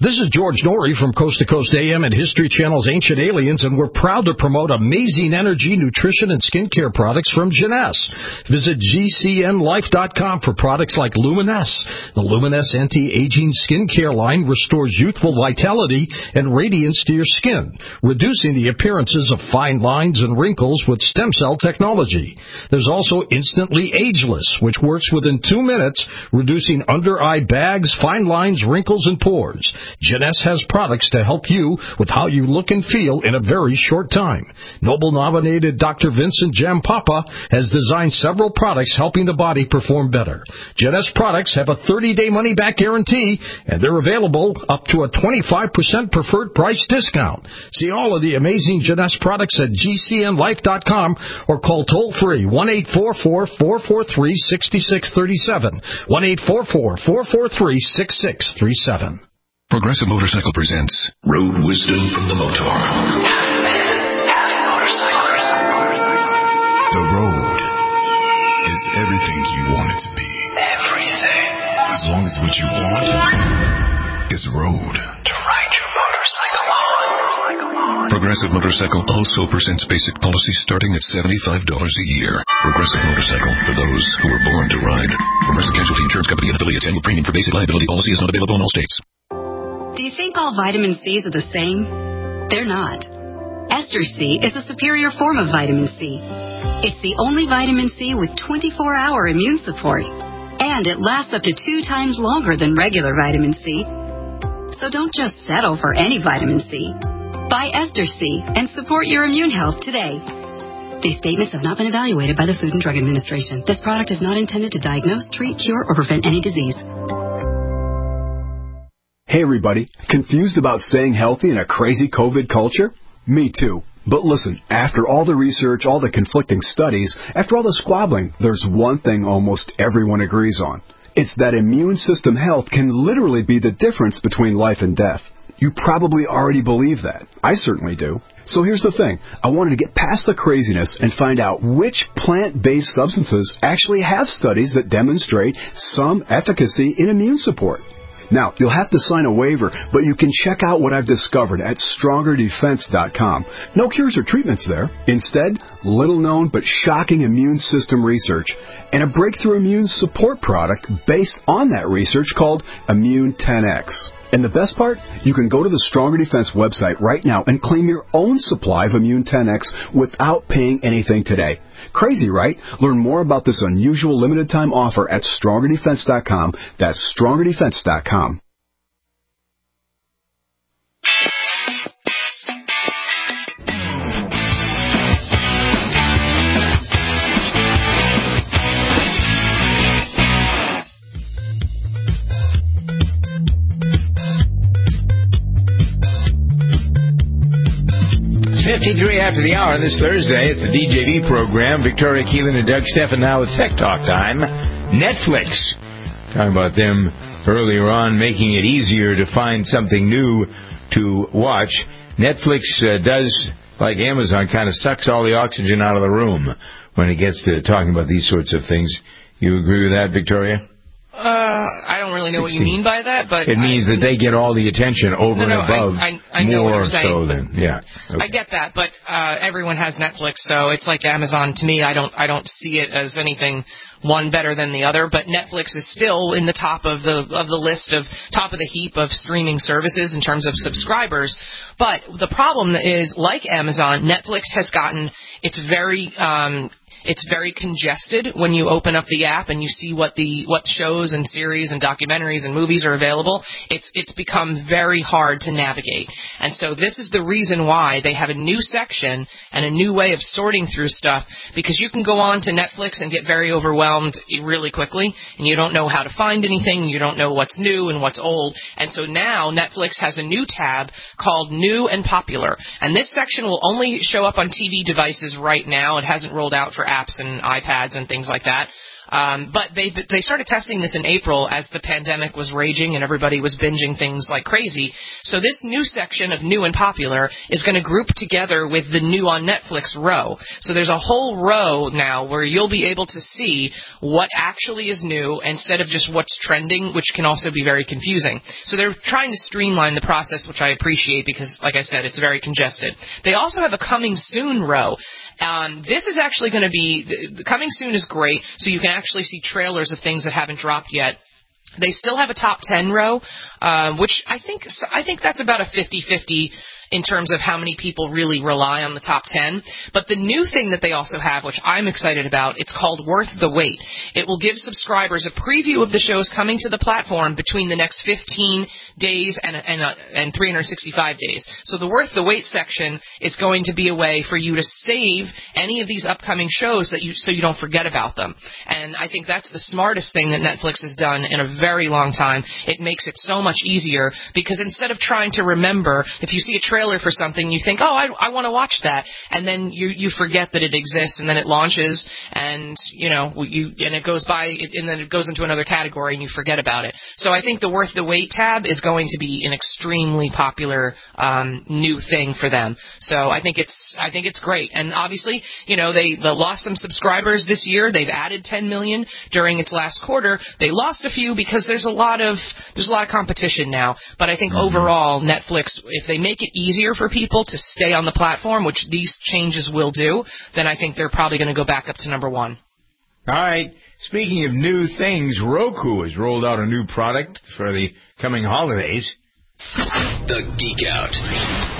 This is George Norrie from Coast to Coast A M and History Channel's Ancient Aliens, and we're proud to promote amazing energy, nutrition, and skincare products from Jeunesse. Visit G C N life dot com for products like Luminesse. The Luminesse anti-aging skincare line restores youthful vitality and radiance to your skin, reducing the appearances of fine lines and wrinkles with stem cell technology. There's also Instantly Ageless, which works within two minutes, reducing under-eye bags, fine lines, wrinkles, and pores. Jeunesse has products to help you with how you look and feel in a very short time. Nobel-nominated Doctor Vincent Jampapa has designed several products helping the body perform better. Jeunesse products have a thirty-day money-back guarantee, and they're available up to a twenty-five percent preferred price discount. See all of the amazing Jeunesse products at G C N life dot com or call toll-free one eight four four, four four three, six six three seven, one eight four four, four four three, six six three seven. Progressive Motorcycle presents Road Wisdom from the Motor. Half man, half motorcycle. The road is everything you want it to be. Everything. As long as what you want is road to ride your motorcycle on. Progressive Motorcycle also presents basic policies starting at seventy-five dollars a year. Progressive Motorcycle, for those who were born to ride. Progressive Casualty Insurance Company and affiliates. Annual premium for basic liability policy is not available in all states. Do you think all vitamin C's are the same? They're not. Ester C is a superior form of vitamin C. It's the only vitamin C with twenty-four hour immune support, and it lasts up to two times longer than regular vitamin C. So don't just settle for any vitamin C. Buy Ester C and support your immune health today. These statements have not been evaluated by the Food and Drug Administration. This product is not intended to diagnose, treat, cure, or prevent any disease. Hey everybody, confused about staying healthy in a crazy COVID culture? Me too. But listen, after all the research, all the conflicting studies, after all the squabbling, there's one thing almost everyone agrees on. It's that immune system health can literally be the difference between life and death. You probably already believe that. I certainly do. So here's the thing. I wanted to get past the craziness and find out which plant-based substances actually have studies that demonstrate some efficacy in immune support. Now, you'll have to sign a waiver, but you can check out what I've discovered at stronger defense dot com. No cures or treatments there. Instead, little-known but shocking immune system research and a breakthrough immune support product based on that research called Immune ten X. And the best part? You can go to the Stronger Defense website right now and claim your own supply of Immune ten X without paying anything today. Crazy, right? Learn more about this unusual limited-time offer at stronger defense dot com. That's stronger defense dot com. fifty-three after the hour this Thursday. It's the D J V program. Victoria Keelan and Doug Steffen now with Tech Talk time. Netflix. Talking about them earlier on, making it easier to find something new to watch. Netflix uh, does, like Amazon, kind of sucks all the oxygen out of the room when it gets to talking about these sorts of things. You agree with that, Victoria? Uh, I don't really know what you mean by that, but it means I, that they get all the attention over no, no, and above. I, I, I know more what you're saying, so than yeah. Okay. I get that, but uh, everyone has Netflix, so it's like Amazon. To me, I don't I don't see it as anything one better than the other. But Netflix is still in the top of the of the list of top of the heap of streaming services in terms of subscribers. But the problem is, like Amazon, Netflix has gotten it's very um, It's very congested when you open up the app and you see what the what shows and series and documentaries and movies are available. It's it's become very hard to navigate. And so this is the reason why they have a new section and a new way of sorting through stuff, because you can go on to Netflix and get very overwhelmed really quickly, and you don't know how to find anything, you don't know what's new and what's old. And so now Netflix has a new tab called New and Popular. And this section will only show up on T V devices right now. It hasn't rolled out for apps and iPads and things like that. Um, but they they started testing this in April as the pandemic was raging and everybody was binging things like crazy. So this new section of new and popular is going to group together with the new on Netflix row. So there's a whole row now where you'll be able to see what actually is new instead of just what's trending, which can also be very confusing. So they're trying to streamline the process, which I appreciate because, like I said, it's very congested. They also have a coming soon row. Um, this is actually going to be, the, the coming soon is great, so you can actually see trailers of things that haven't dropped yet. They still have a top ten row, uh, which I think I think that's about a fifty-fifty in terms of how many people really rely on the top ten. But the new thing that they also have, which I'm excited about, it's called Worth the Wait. It will give subscribers a preview of the shows coming to the platform between the next fifteen days and and, uh, and three hundred sixty-five days. So the Worth the Wait section is going to be a way for you to save any of these upcoming shows that you so you don't forget about them. And I think that's the smartest thing that Netflix has done in a very long time. It makes it so much easier because instead of trying to remember, if you see a trailer for something, you think, oh, I, I want to watch that, and then you you forget that it exists, and then it launches, and you know you and it goes by, and then it goes into another category, and you forget about it. So I think the Worth the Wait tab is going to be an extremely popular um, new thing for them. So I think it's I think it's great, and obviously, you know, they, they lost some subscribers this year. They've added ten million during its last quarter. They lost a few because there's a lot of there's a lot of competition now. But I think mm-hmm. overall, Netflix, if they make it easier for people to stay on the platform, which these changes will do, then I think they're probably going to go back up to number one. All right. Speaking of new things, Roku has rolled out a new product for the coming holidays. The Geek Out.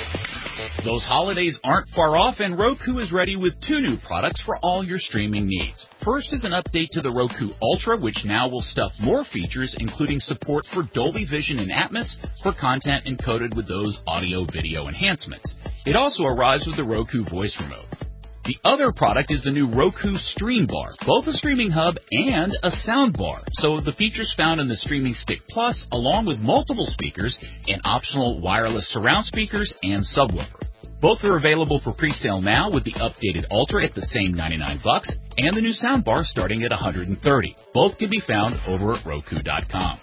Those holidays aren't far off, and Roku is ready with two new products for all your streaming needs. First is an update to the Roku Ultra, which now will stuff more features, including support for Dolby Vision and Atmos for content encoded with those audio-video enhancements. It also arrives with the Roku Voice Remote. The other product is the new Roku Stream Bar, both a streaming hub and a sound bar. So the features found in the Streaming Stick Plus, along with multiple speakers and optional wireless surround speakers and subwoofer. Both are available for pre-sale now, with the updated Ultra at the same ninety-nine bucks and the new soundbar starting at one hundred thirty. Both can be found over at Roku dot com.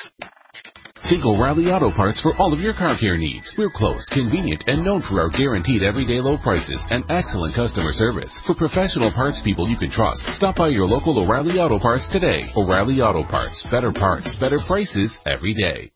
Think O'Reilly Auto Parts for all of your car care needs. We're close, convenient, and known for our guaranteed everyday low prices and excellent customer service. For professional parts people you can trust, stop by your local O'Reilly Auto Parts today. O'Reilly Auto Parts. Better parts, better prices every day.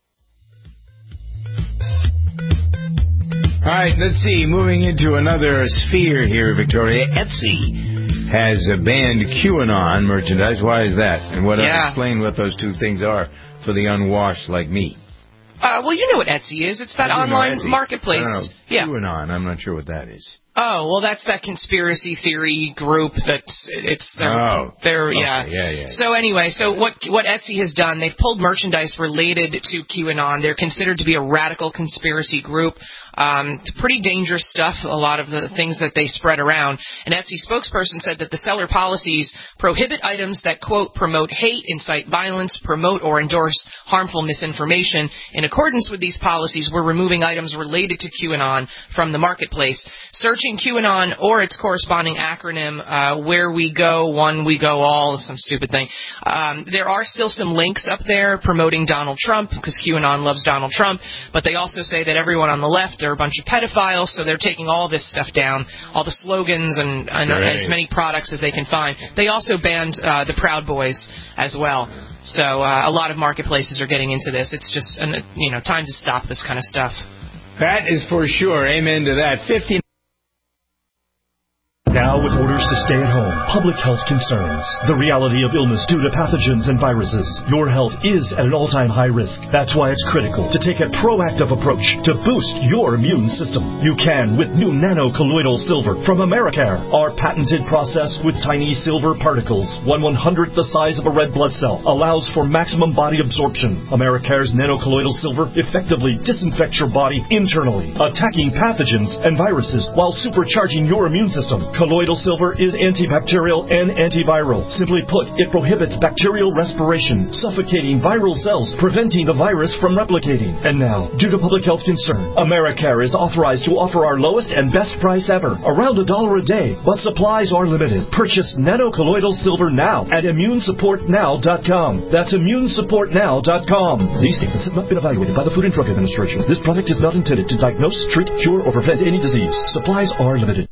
All right, let's see. Moving into another sphere here, Victoria. Etsy has banned QAnon merchandise. Why is that? And what? Yeah. Explain what those two things are for the unwashed like me. Uh, well, you know what Etsy is. It's that online marketplace. I don't know. Yeah. QAnon. I'm not sure what that is. Oh, well, that's that conspiracy theory group that's, it's, they're, oh. they're, okay. yeah. yeah. Yeah, So anyway, so what, what Etsy has done, they've pulled merchandise related to QAnon. They're considered to be a radical conspiracy group. Um, it's pretty dangerous stuff, a lot of the things that they spread around. An Etsy spokesperson said that the seller policies prohibit items that, quote, promote hate, incite violence, promote or endorse harmful misinformation. In accordance with these policies, we're removing items related to QAnon from the marketplace. Searching QAnon or its corresponding acronym, uh, where we go, one we go all, some stupid thing. Um, there are still some links up there promoting Donald Trump, because QAnon loves Donald Trump, but they also say that everyone on the left, they're a bunch of pedophiles, so they're taking all this stuff down, all the slogans and, and right. as many products as they can find. They also banned uh, the Proud Boys as well. So uh, a lot of marketplaces are getting into this. It's just, you know, time to stop this kind of stuff. That is for sure. Amen to that. fifteen Now, with orders to stay at home, public health concerns, the reality of illness due to pathogens and viruses, your health is at an all-time high risk. That's why it's critical to take a proactive approach to boost your immune system. You can with new nano-colloidal silver from Americare. Our patented process with tiny silver particles, one one-hundredth the size of a red blood cell, allows for maximum body absorption. Americare's nano-colloidal silver effectively disinfects your body internally, attacking pathogens and viruses while supercharging your immune system. Colloidal silver is antibacterial and antiviral. Simply put, it prohibits bacterial respiration, suffocating viral cells, preventing the virus from replicating. And now, due to public health concern, Americare is authorized to offer our lowest and best price ever, around a dollar a day, but supplies are limited. Purchase nanocolloidal silver now at immune support now dot com. That's immune support now dot com. These statements have not been evaluated by the Food and Drug Administration. This product is not intended to diagnose, treat, cure, or prevent any disease. Supplies are limited.